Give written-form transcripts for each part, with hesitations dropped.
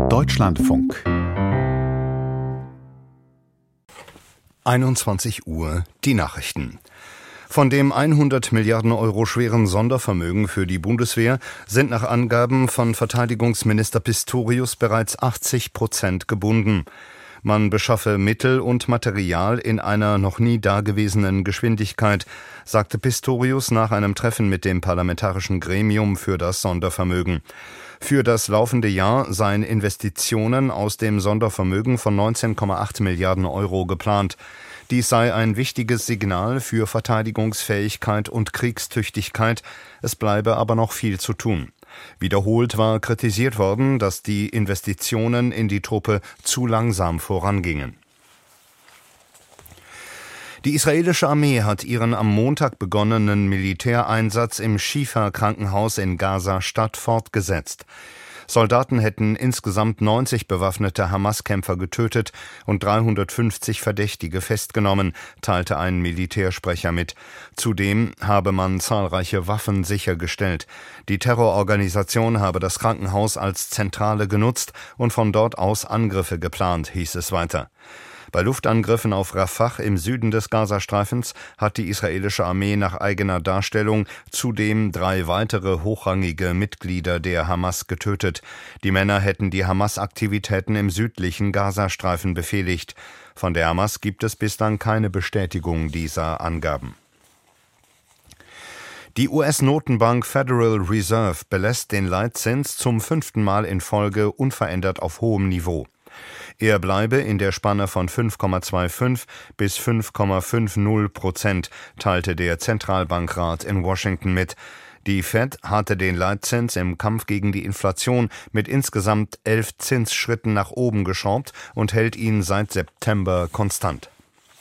Deutschlandfunk. 21 Uhr, die Nachrichten. Von dem 100 Milliarden Euro schweren Sondervermögen für die Bundeswehr sind nach Angaben von Verteidigungsminister Pistorius bereits 80% gebunden. Man beschaffe Mittel und Material in einer noch nie dagewesenen Geschwindigkeit, sagte Pistorius nach einem Treffen mit dem parlamentarischen Gremium für das Sondervermögen. Für das laufende Jahr seien Investitionen aus dem Sondervermögen von 19,8 Milliarden Euro geplant. Dies sei ein wichtiges Signal für Verteidigungsfähigkeit und Kriegstüchtigkeit. Es bleibe aber noch viel zu tun. Wiederholt war kritisiert worden, dass die Investitionen in die Truppe zu langsam vorangingen. Die israelische Armee hat ihren am Montag begonnenen Militäreinsatz im Shifa-Krankenhaus in Gaza-Stadt fortgesetzt. Soldaten hätten insgesamt 90 bewaffnete Hamas-Kämpfer getötet und 350 Verdächtige festgenommen, teilte ein Militärsprecher mit. Zudem habe man zahlreiche Waffen sichergestellt. Die Terrororganisation habe das Krankenhaus als Zentrale genutzt und von dort aus Angriffe geplant, hieß es weiter. Bei Luftangriffen auf Rafah im Süden des Gazastreifens hat die israelische Armee nach eigener Darstellung zudem 3 weitere hochrangige Mitglieder der Hamas getötet. Die Männer hätten die Hamas-Aktivitäten im südlichen Gazastreifen befehligt. Von der Hamas gibt es bislang keine Bestätigung dieser Angaben. Die US-Notenbank Federal Reserve belässt den Leitzins zum 5. Mal in Folge unverändert auf hohem Niveau. Er bleibe in der Spanne von 5,25 bis 5,50%, teilte der Zentralbankrat in Washington mit. Die Fed hatte den Leitzins im Kampf gegen die Inflation mit insgesamt 11 Zinsschritten nach oben geschraubt und hält ihn seit September konstant.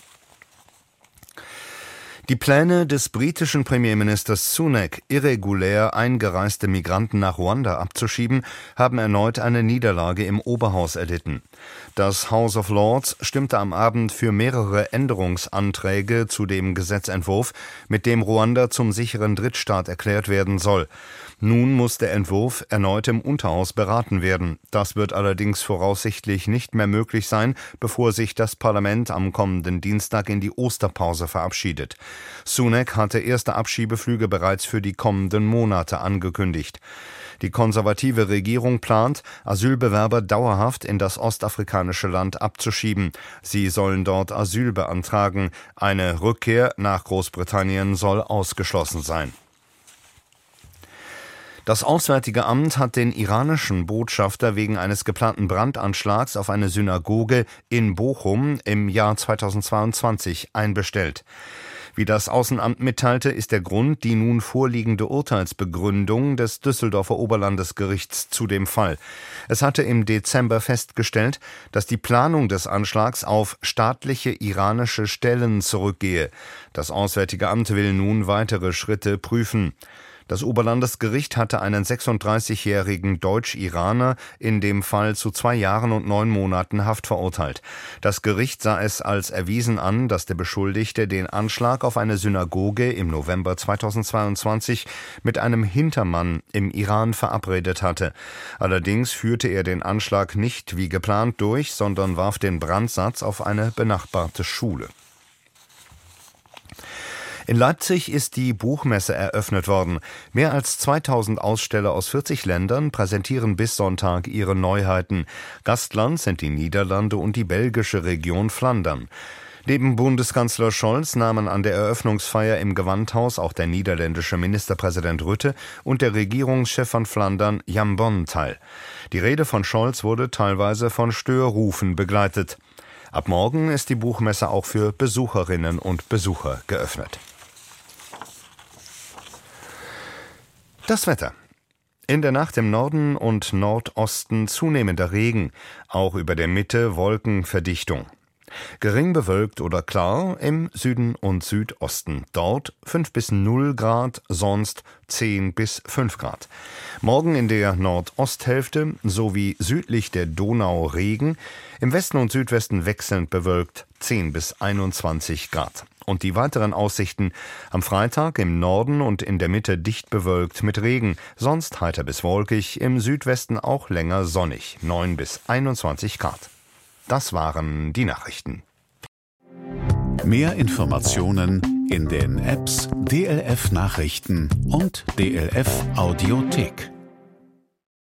Die Pläne des britischen Premierministers Sunak, irregulär eingereiste Migranten nach Ruanda abzuschieben, haben erneut eine Niederlage im Oberhaus erlitten. Das House of Lords stimmte am Abend für mehrere Änderungsanträge zu dem Gesetzentwurf, mit dem Ruanda zum sicheren Drittstaat erklärt werden soll. Nun muss der Entwurf erneut im Unterhaus beraten werden. Das wird allerdings voraussichtlich nicht mehr möglich sein, bevor sich das Parlament am kommenden Dienstag in die Osterpause verabschiedet. Sunak hatte erste Abschiebeflüge bereits für die kommenden Monate angekündigt. Die konservative Regierung plant, Asylbewerber dauerhaft in das ostafrikanische Land abzuschieben. Sie sollen dort Asyl beantragen. Eine Rückkehr nach Großbritannien soll ausgeschlossen sein. Das Auswärtige Amt hat den iranischen Botschafter wegen eines geplanten Brandanschlags auf eine Synagoge in Bochum im Jahr 2022 einbestellt. Wie das Außenamt mitteilte, ist der Grund die nun vorliegende Urteilsbegründung des Düsseldorfer Oberlandesgerichts zu dem Fall. Es hatte im Dezember festgestellt, dass die Planung des Anschlags auf staatliche iranische Stellen zurückgehe. Das Auswärtige Amt will nun weitere Schritte prüfen. Das Oberlandesgericht hatte einen 36-jährigen Deutsch-Iraner in dem Fall zu 2 Jahren und 9 Monaten Haft verurteilt. Das Gericht sah es als erwiesen an, dass der Beschuldigte den Anschlag auf eine Synagoge im November 2022 mit einem Hintermann im Iran verabredet hatte. Allerdings führte er den Anschlag nicht wie geplant durch, sondern warf den Brandsatz auf eine benachbarte Schule. In Leipzig ist die Buchmesse eröffnet worden. Mehr als 2000 Aussteller aus 40 Ländern präsentieren bis Sonntag ihre Neuheiten. Gastland sind die Niederlande und die belgische Region Flandern. Neben Bundeskanzler Scholz nahmen an der Eröffnungsfeier im Gewandhaus auch der niederländische Ministerpräsident Rutte und der Regierungschef von Flandern Jan Bon teil. Die Rede von Scholz wurde teilweise von Störrufen begleitet. Ab morgen ist die Buchmesse auch für Besucherinnen und Besucher geöffnet. Das Wetter. In der Nacht im Norden und Nordosten zunehmender Regen, auch über der Mitte Wolkenverdichtung. Gering bewölkt oder klar im Süden und Südosten. Dort 5 bis 0 Grad, sonst 10 bis 5 Grad. Morgen in der Nordosthälfte sowie südlich der Donau Regen. Im Westen und Südwesten wechselnd bewölkt 10 bis 21 Grad. Und die weiteren Aussichten: am Freitag im Norden und in der Mitte dicht bewölkt mit Regen, sonst heiter bis wolkig, im Südwesten auch länger sonnig, 9 bis 21 Grad. Das waren die Nachrichten. Mehr Informationen in den Apps DLF Nachrichten und DLF Audiothek.